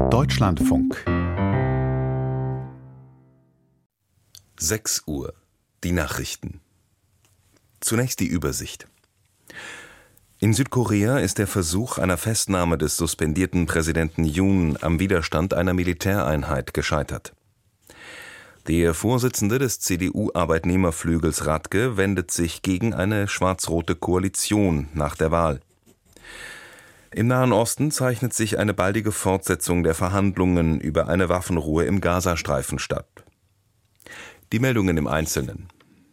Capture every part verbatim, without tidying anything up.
Deutschlandfunk. sechs Uhr. Die Nachrichten. Zunächst die Übersicht. In Südkorea ist der Versuch einer Festnahme des suspendierten Präsidenten Yoon am Widerstand einer Militäreinheit gescheitert. Der Vorsitzende des C D U-Arbeitnehmerflügels Radke wendet sich gegen eine schwarz-rote Koalition nach der Wahl. Im Nahen Osten zeichnet sich eine baldige Fortsetzung der Verhandlungen über eine Waffenruhe im Gazastreifen statt. Die Meldungen im Einzelnen.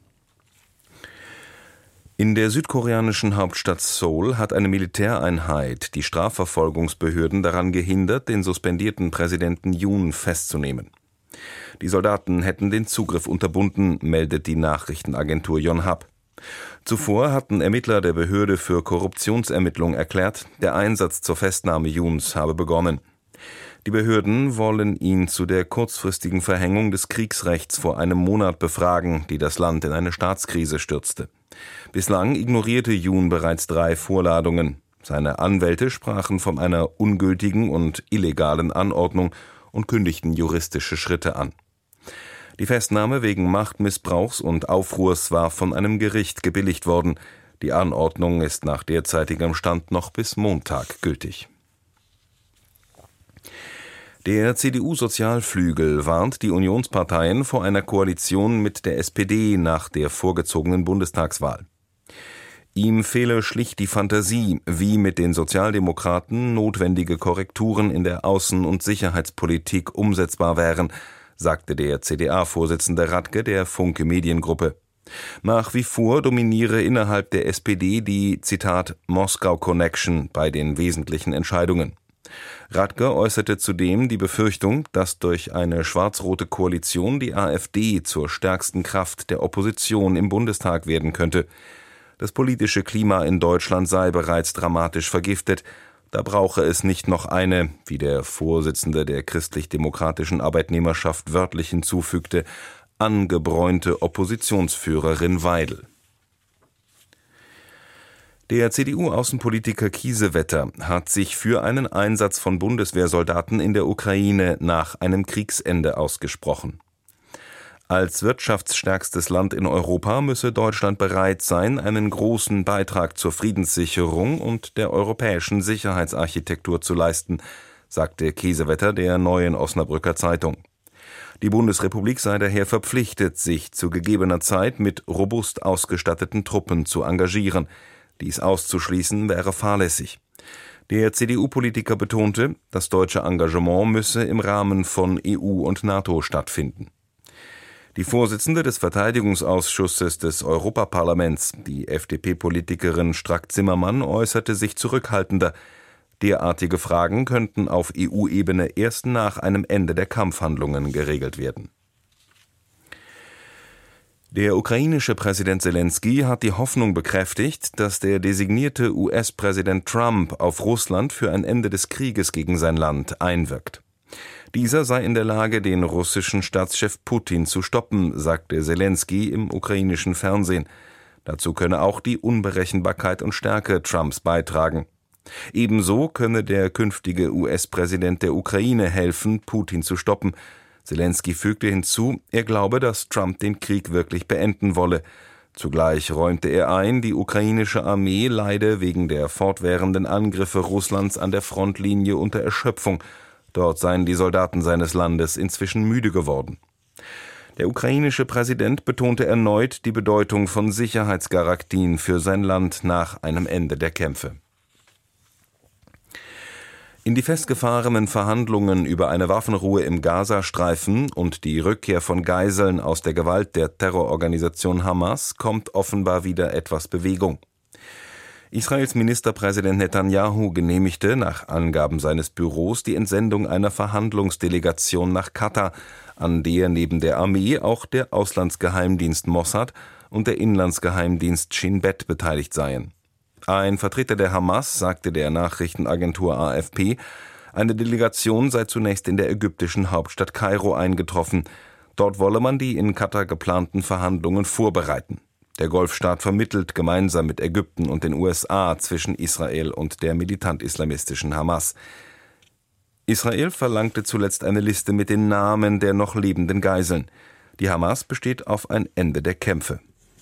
In der südkoreanischen Hauptstadt Seoul hat eine Militäreinheit die Strafverfolgungsbehörden daran gehindert, den suspendierten Präsidenten Yoon festzunehmen. Die Soldaten hätten den Zugriff unterbunden, meldet die Nachrichtenagentur Yonhap. Zuvor hatten Ermittler der Behörde für Korruptionsermittlung erklärt, der Einsatz zur Festnahme Yoons habe begonnen. Die Behörden wollen ihn zu der kurzfristigen Verhängung des Kriegsrechts vor einem Monat befragen, die das Land in eine Staatskrise stürzte. Bislang ignorierte Yoon bereits drei Vorladungen. Seine Anwälte sprachen von einer ungültigen und illegalen Anordnung und kündigten juristische Schritte an. Die Festnahme wegen Machtmissbrauchs und Aufruhrs war von einem Gericht gebilligt worden. Die Anordnung ist nach derzeitigem Stand noch bis Montag gültig. Der C D U-Sozialflügel warnt die Unionsparteien vor einer Koalition mit der S P D nach der vorgezogenen Bundestagswahl. Ihm fehle schlicht die Fantasie, wie mit den Sozialdemokraten notwendige Korrekturen in der Außen- und Sicherheitspolitik umsetzbar wären, sagte der C D A-Vorsitzende Radke der Funke Mediengruppe. Nach wie vor dominiere innerhalb der S P D die, Zitat, Moskau-Connection bei den wesentlichen Entscheidungen. Radke äußerte zudem die Befürchtung, dass durch eine schwarz-rote Koalition die AfD zur stärksten Kraft der Opposition im Bundestag werden könnte. Das politische Klima in Deutschland sei bereits dramatisch vergiftet. Da brauche es nicht noch eine, wie der Vorsitzende der christlich-demokratischen Arbeitnehmerschaft wörtlich hinzufügte, angebräunte Oppositionsführerin Weidel. Der C D U-Außenpolitiker Kiesewetter hat sich für einen Einsatz von Bundeswehrsoldaten in der Ukraine nach einem Kriegsende ausgesprochen. Als wirtschaftsstärkstes Land in Europa müsse Deutschland bereit sein, einen großen Beitrag zur Friedenssicherung und der europäischen Sicherheitsarchitektur zu leisten, sagte Kiesewetter der Neuen Osnabrücker Zeitung. Die Bundesrepublik sei daher verpflichtet, sich zu gegebener Zeit mit robust ausgestatteten Truppen zu engagieren. Dies auszuschließen wäre fahrlässig. Der C D U-Politiker betonte, das deutsche Engagement müsse im Rahmen von E U und NATO stattfinden. Die Vorsitzende des Verteidigungsausschusses des Europaparlaments, die F D P-Politikerin Strack-Zimmermann, äußerte sich zurückhaltender. Derartige Fragen könnten auf E U-Ebene erst nach einem Ende der Kampfhandlungen geregelt werden. Der ukrainische Präsident Selenskyj hat die Hoffnung bekräftigt, dass der designierte U S-Präsident Trump auf Russland für ein Ende des Krieges gegen sein Land einwirkt. Dieser sei in der Lage, den russischen Staatschef Putin zu stoppen, sagte Selenskyj im ukrainischen Fernsehen. Dazu könne auch die Unberechenbarkeit und Stärke Trumps beitragen. Ebenso könne der künftige U S-Präsident der Ukraine helfen, Putin zu stoppen. Selenskyj fügte hinzu, er glaube, dass Trump den Krieg wirklich beenden wolle. Zugleich räumte er ein, die ukrainische Armee leide wegen der fortwährenden Angriffe Russlands an der Frontlinie unter Erschöpfung. Dort seien die Soldaten seines Landes inzwischen müde geworden. Der ukrainische Präsident betonte erneut die Bedeutung von Sicherheitsgarantien für sein Land nach einem Ende der Kämpfe. In die festgefahrenen Verhandlungen über eine Waffenruhe im Gazastreifen und die Rückkehr von Geiseln aus der Gewalt der Terrororganisation Hamas kommt offenbar wieder etwas Bewegung. Israels Ministerpräsident Netanyahu genehmigte nach Angaben seines Büros die Entsendung einer Verhandlungsdelegation nach Katar, an der neben der Armee auch der Auslandsgeheimdienst Mossad und der Inlandsgeheimdienst Shin Bet beteiligt seien. Ein Vertreter der Hamas sagte der Nachrichtenagentur A F P, eine Delegation sei zunächst in der ägyptischen Hauptstadt Kairo eingetroffen. Dort wolle man die in Katar geplanten Verhandlungen vorbereiten. Der Golfstaat vermittelt gemeinsam mit Ägypten und den U S A zwischen Israel und der militant-islamistischen Hamas. Israel verlangte zuletzt eine Liste mit den Namen der noch lebenden Geiseln. Die Hamas besteht auf ein Ende der Kämpfe.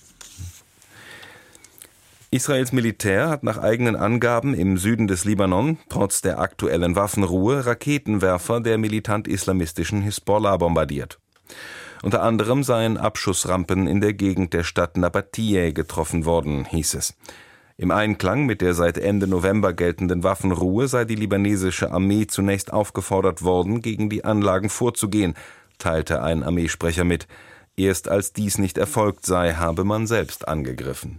Israels Militär hat nach eigenen Angaben im Süden des Libanon trotz der aktuellen Waffenruhe Raketenwerfer der militant-islamistischen Hisbollah bombardiert. Unter anderem seien Abschussrampen in der Gegend der Stadt Nabatiyeh getroffen worden, hieß es. Im Einklang mit der seit Ende November geltenden Waffenruhe sei die libanesische Armee zunächst aufgefordert worden, gegen die Anlagen vorzugehen, teilte ein Armeesprecher mit. Erst als dies nicht erfolgt sei, habe man selbst angegriffen.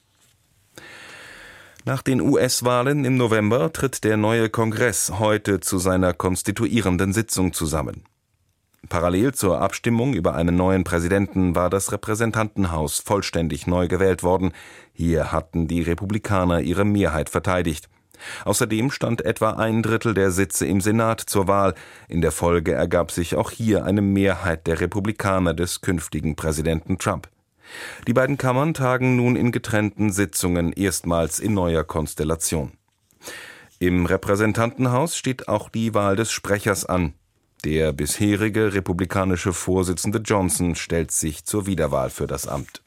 Nach den U S-Wahlen im November tritt der neue Kongress heute zu seiner konstituierenden Sitzung zusammen. Parallel zur Abstimmung über einen neuen Präsidenten war das Repräsentantenhaus vollständig neu gewählt worden. Hier hatten die Republikaner ihre Mehrheit verteidigt. Außerdem stand etwa ein Drittel der Sitze im Senat zur Wahl. In der Folge ergab sich auch hier eine Mehrheit der Republikaner des künftigen Präsidenten Trump. Die beiden Kammern tagen nun in getrennten Sitzungen, erstmals in neuer Konstellation. Im Repräsentantenhaus steht auch die Wahl des Sprechers an. Der bisherige republikanische Vorsitzende Johnson stellt sich zur Wiederwahl für das Amt.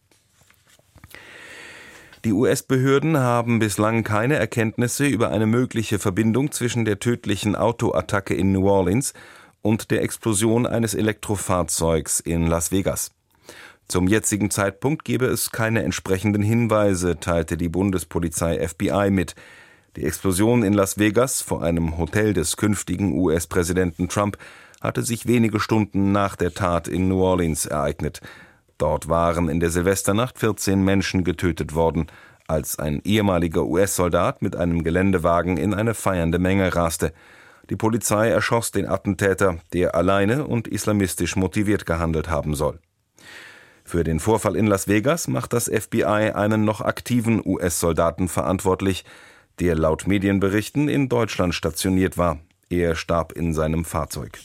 Die U S-Behörden haben bislang keine Erkenntnisse über eine mögliche Verbindung zwischen der tödlichen Autoattacke in New Orleans und der Explosion eines Elektrofahrzeugs in Las Vegas. Zum jetzigen Zeitpunkt gebe es keine entsprechenden Hinweise, teilte die Bundespolizei F B I mit. Die Explosion in Las Vegas vor einem Hotel des künftigen U S-Präsidenten Trump hatte sich wenige Stunden nach der Tat in New Orleans ereignet. Dort waren in der Silvesternacht vierzehn Menschen getötet worden, als ein ehemaliger U S-Soldat mit einem Geländewagen in eine feiernde Menge raste. Die Polizei erschoss den Attentäter, der alleine und islamistisch motiviert gehandelt haben soll. Für den Vorfall in Las Vegas macht das F B I einen noch aktiven U S-Soldaten verantwortlich, der laut Medienberichten in Deutschland stationiert war. Er starb in seinem Fahrzeug.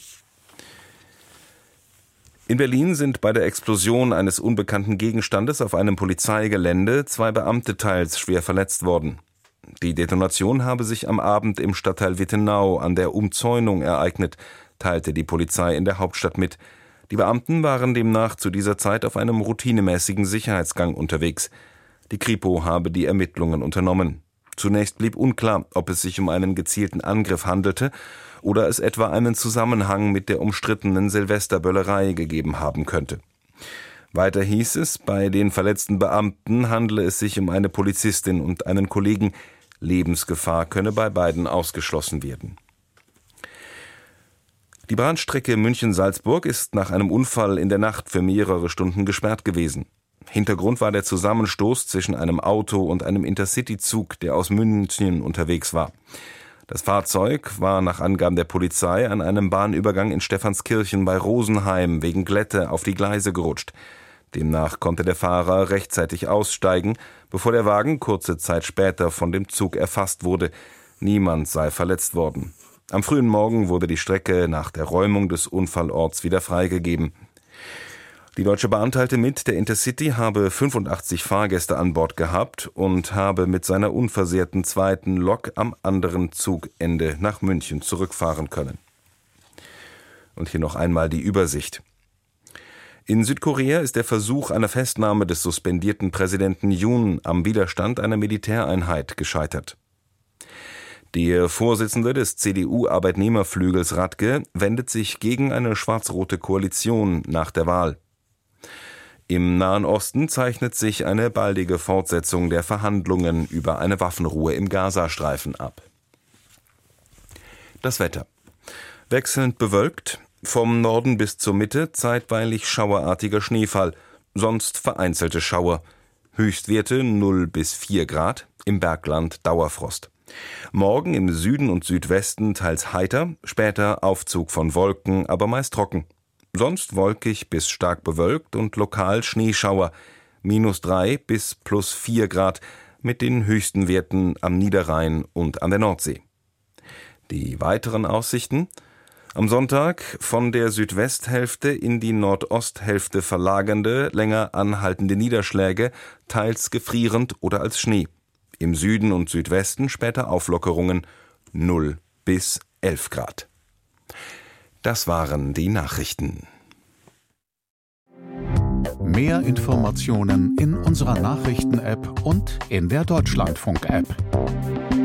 In Berlin sind bei der Explosion eines unbekannten Gegenstandes auf einem Polizeigelände zwei Beamte teils schwer verletzt worden. Die Detonation habe sich am Abend im Stadtteil Wittenau an der Umzäunung ereignet, teilte die Polizei in der Hauptstadt mit. Die Beamten waren demnach zu dieser Zeit auf einem routinemäßigen Sicherheitsgang unterwegs. Die Kripo habe die Ermittlungen unternommen. Zunächst blieb unklar, ob es sich um einen gezielten Angriff handelte oder es etwa einen Zusammenhang mit der umstrittenen Silvesterböllerei gegeben haben könnte. Weiter hieß es, bei den verletzten Beamten handele es sich um eine Polizistin und einen Kollegen. Lebensgefahr könne bei beiden ausgeschlossen werden. Die Bahnstrecke München-Salzburg ist nach einem Unfall in der Nacht für mehrere Stunden gesperrt gewesen. Hintergrund war der Zusammenstoß zwischen einem Auto und einem Intercity-Zug, der aus München unterwegs war. Das Fahrzeug war nach Angaben der Polizei an einem Bahnübergang in Stephanskirchen bei Rosenheim wegen Glätte auf die Gleise gerutscht. Demnach konnte der Fahrer rechtzeitig aussteigen, bevor der Wagen kurze Zeit später von dem Zug erfasst wurde. Niemand sei verletzt worden. Am frühen Morgen wurde die Strecke nach der Räumung des Unfallorts wieder freigegeben. Die Deutsche Bahn teilte mit, der Intercity habe fünfundachtzig Fahrgäste an Bord gehabt und habe mit seiner unversehrten zweiten Lok am anderen Zugende nach München zurückfahren können. Und hier noch einmal die Übersicht. In Südkorea ist der Versuch einer Festnahme des suspendierten Präsidenten Yoon am Widerstand einer Militäreinheit gescheitert. Der Vorsitzende des C D U-Arbeitnehmerflügels Radke wendet sich gegen eine schwarz-rote Koalition nach der Wahl. Im Nahen Osten zeichnet sich eine baldige Fortsetzung der Verhandlungen über eine Waffenruhe im Gazastreifen ab. Das Wetter. Wechselnd bewölkt, vom Norden bis zur Mitte zeitweilig schauerartiger Schneefall, sonst vereinzelte Schauer. Höchstwerte null bis vier Grad, im Bergland Dauerfrost. Morgen im Süden und Südwesten teils heiter, später Aufzug von Wolken, aber meist trocken. Sonst wolkig bis stark bewölkt und lokal Schneeschauer, minus drei bis plus vier Grad mit den höchsten Werten am Niederrhein und an der Nordsee. Die weiteren Aussichten: Am Sonntag von der Südwesthälfte in die Nordosthälfte verlagernde, länger anhaltende Niederschläge, teils gefrierend oder als Schnee. Im Süden und Südwesten später Auflockerungen null bis elf Grad. Das waren die Nachrichten. Mehr Informationen in unserer Nachrichten-App und in der Deutschlandfunk-App.